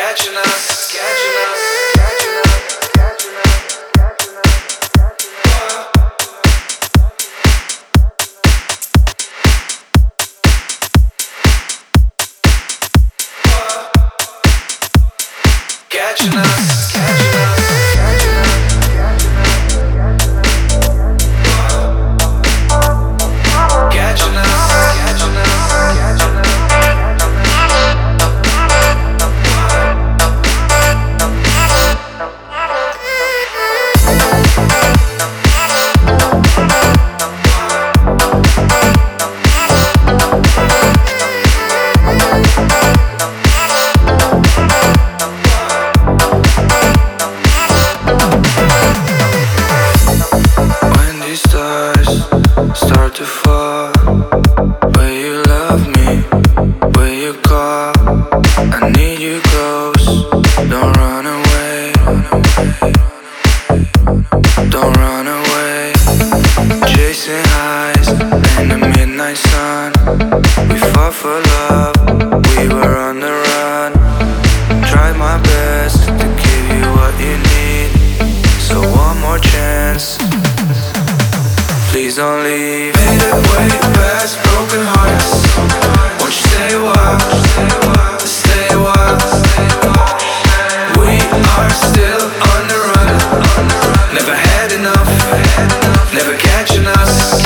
catching us, catching us, catching us, catching us, catching us, catching us, catching us. Start to fall. Will you love me? Will you call? I need you close. Don't run away. Don't run away. Chasing highs in the midnight sun. We fought for love. We were on the run. Tried my best to give you what you need. So one more chance. Please don't leave. Made it way past broken hearts. Won't you stay a while? Stay a while. We are still on the run. Never had enough. Never catching us.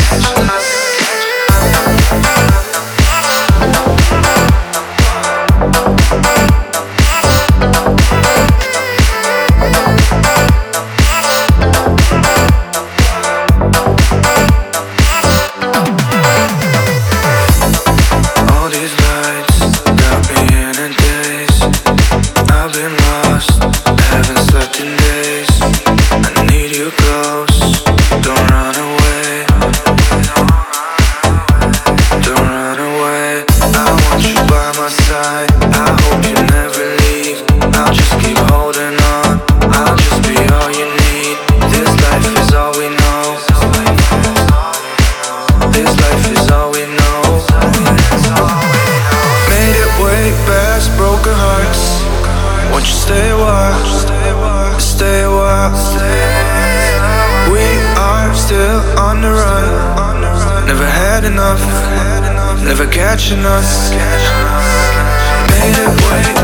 Won't you stay a while? Stay a while. We are still on the run. Never had enough. Never catching us. Made it way